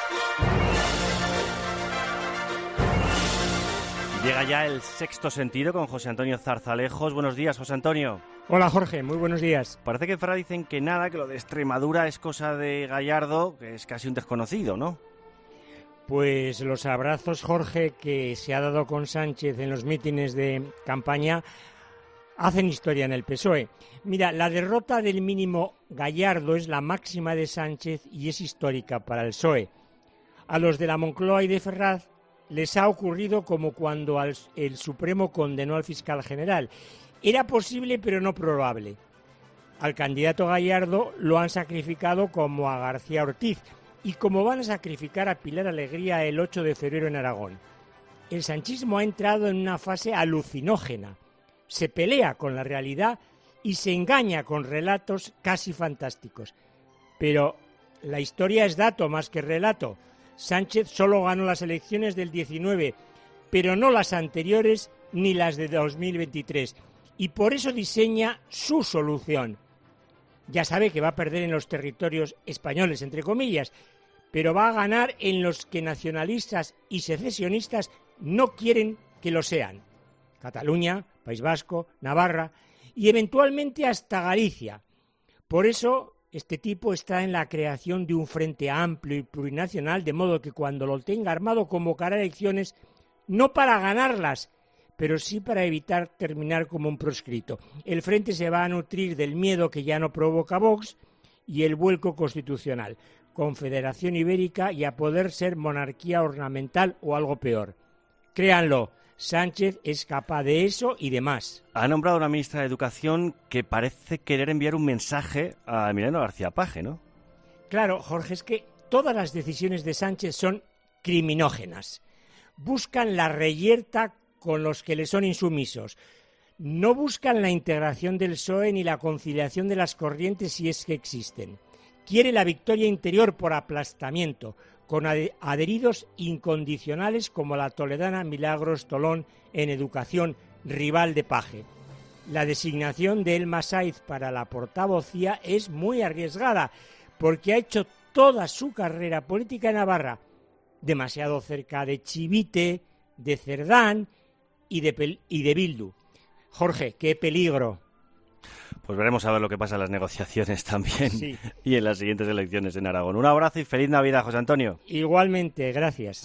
Llega ya el Sexto Sentido con José Antonio Zarzalejos. Buenos días, José Antonio. Hola, Jorge, muy buenos días. Parece que fuera dicen que nada, que lo de Extremadura es cosa de Gallardo, que es casi un desconocido, ¿no? Pues los abrazos, Jorge, que se ha dado con Sánchez en los mítines de campaña hacen historia en el PSOE. Mira, la derrota del mínimo Gallardo es la máxima de Sánchez y es histórica para el PSOE. A los de la Moncloa y de Ferraz les ha ocurrido como cuando el Supremo condenó al fiscal general. Era posible pero no probable. Al candidato Gallardo lo han sacrificado como a García Ortiz y como van a sacrificar a Pilar Alegría el 8 de febrero en Aragón. El sanchismo ha entrado en una fase alucinógena. Se pelea con la realidad y se engaña con relatos casi fantásticos. Pero la historia es dato más que relato. Sánchez solo ganó las elecciones del 19, pero no las anteriores ni las de 2023. Y por eso diseña su solución. Ya sabe que va a perder en los territorios españoles, entre comillas, pero va a ganar en los que nacionalistas y secesionistas no quieren que lo sean. Cataluña, País Vasco, Navarra y eventualmente hasta Galicia. Por eso este tipo está en la creación de un frente amplio y plurinacional, de modo que cuando lo tenga armado convocará elecciones no para ganarlas, pero sí para evitar terminar como un proscrito. El frente se va a nutrir del miedo que ya no provoca Vox y el vuelco constitucional, Confederación Ibérica y a poder ser monarquía ornamental o algo peor. Créanlo, Sánchez es capaz de eso y de más. Ha nombrado una ministra de Educación que parece querer enviar un mensaje a Emiliano García Paje, ¿no? Claro, Jorge, es que todas las decisiones de Sánchez son criminógenas. Buscan la reyerta con los que le son insumisos. No buscan la integración del PSOE ni la conciliación de las corrientes si es que existen. Quiere la victoria interior por aplastamiento, con adheridos incondicionales como la toledana Milagros Tolón en educación, rival de Paje. La designación de Elma Saiz para la portavocía es muy arriesgada, porque ha hecho toda su carrera política en Navarra, demasiado cerca de Chivite, de Cerdán y de Bildu. Jorge, qué peligro. Pues veremos a ver lo que pasa en las negociaciones también, sí, y en las siguientes elecciones en Aragón. Un abrazo y feliz Navidad, José Antonio. Igualmente, gracias.